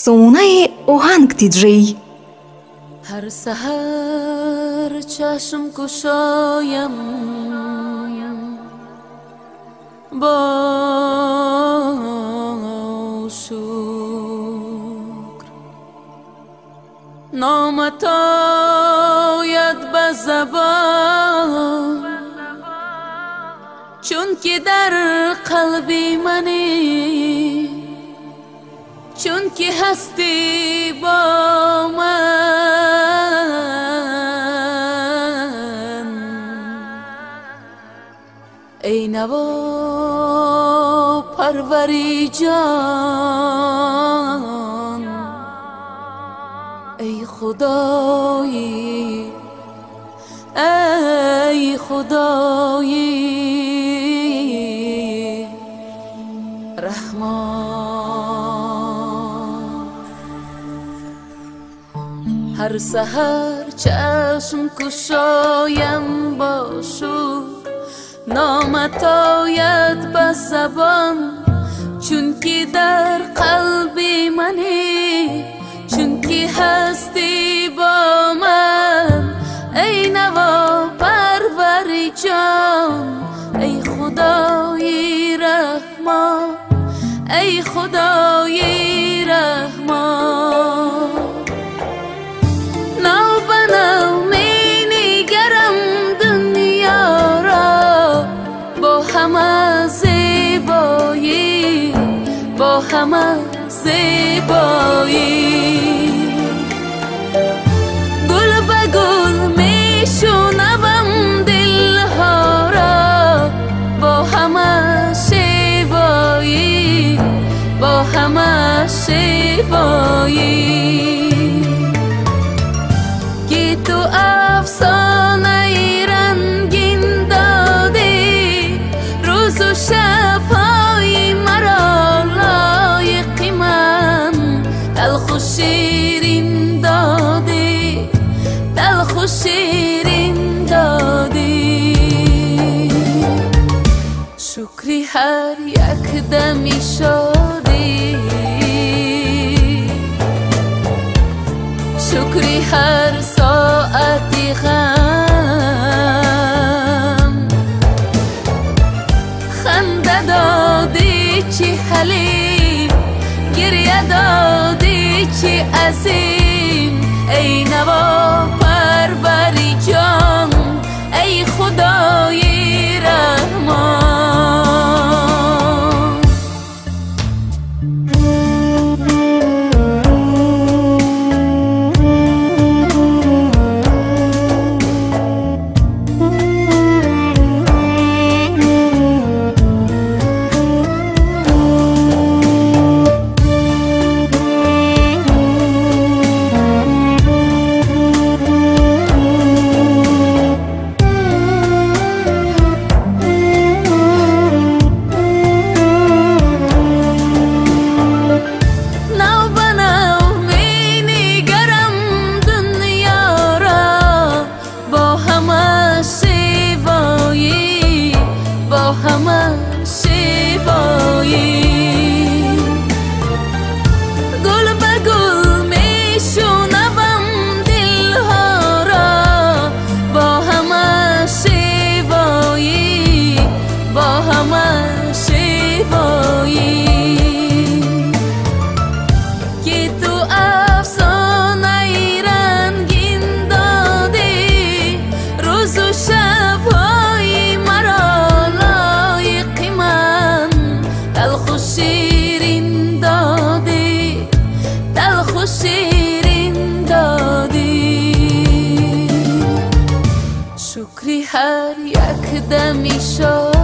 افسانه آهنگ دیجی. هر سحر چشم کشایم با شکر، نامت آید به زبان، چون که در قلبی منی، چون که هستی با من. ای نوا پروری جان، ای خدایی، ای خدایی رحمان. هر سحر چشم کشایم با شور، نامت آید به زبان، چون که در قلبی منی، چون که هستی با من. ای نوا پروری جان، ای خدای رحمان، ای خدای رحمان. نو به نو می نگرم دنیا را، با همه زیبایی، با همه زیبایی. گل به گل می شنوم دلها را، با همه شیوایی، با همه شیوایی. که تو افسانه رنگین دادی، روز و شبهای مرا لایق من. تلخ و شیرین دادی، تلخ و شیرین دادی. شکری هر یک دمی شادی، شکری هر ساعتی غم. خنده دادی چی حلیم، گریه دادی چی عظیم. ای نوا پروری جان، ای خدای رحمان. همه شیوایی. گل به گل می شنوم دلها را، با همه شیوایی، با همه شیوایی. که تو افسانه رنگین دادی، روز و شبهای مرا لایق من. تلخ و شیرین دادی، تلخ و شیرین دادی. شکری هر یک دمی شد